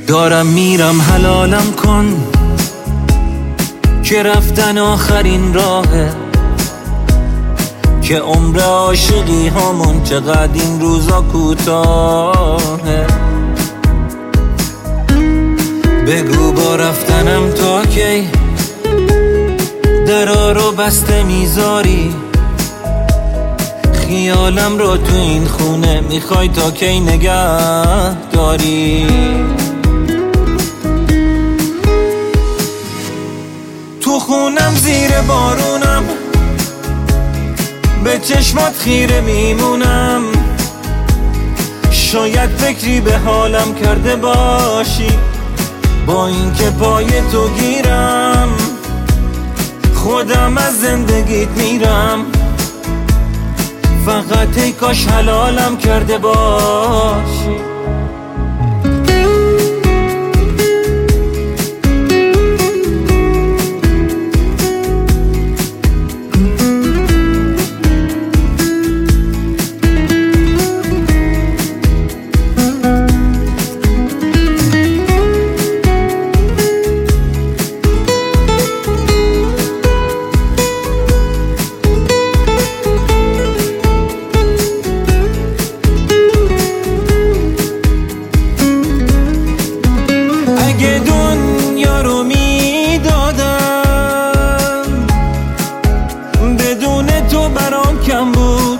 دارم میرم حلالم کن که رفتن آخرین راهه، که عمر عاشقی همون چقدر این روزا کوتاهه. بگو با رفتنم تا کی درا رو بسته میذاری، خیالم رو تو این خونه میخوای تا کی نگه داری. تو خونم زیر بارونم، به چشمات خیره میمونم، شاید فکری به حالم کرده باشی، با اینکه پای تو گیرم خودم از زندگیت میرم، فقط ای کاش حلالم کرده باشی. اگه دنیا رو میدادم بدون تو برام کم بود،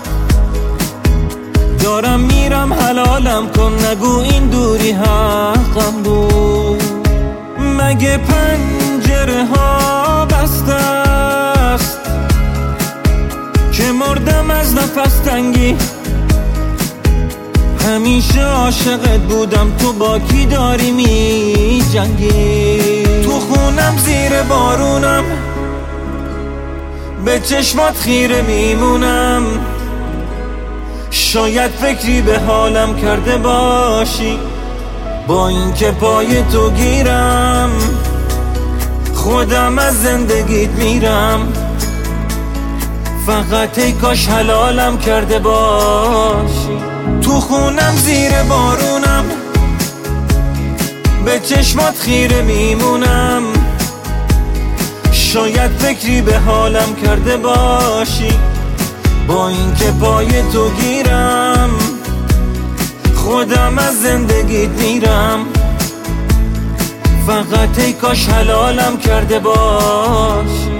دارم میرم حلالم کن نگو این دوری حقم بود. مگه پنجره ها بسته است که مردم از نفس تنگی، همیشه عاشقت بودم تو با کی داری می جنگی. تو خونم زیر بارونم، به چشمات خیره میمونم، شاید فکری به حالم کرده باشی، با اینکه پای تو گیرم خودم از زندگیت میرم، فقط ای کاش حلالم کرده باشی. تو خونم زیر بارونم، به چشمات خیره میمونم، شاید فکری به حالم کرده باشی، با اینکه پای تو گیرم خودم از زندگیت میرم، فقط ای کاش حلالم کرده باشی.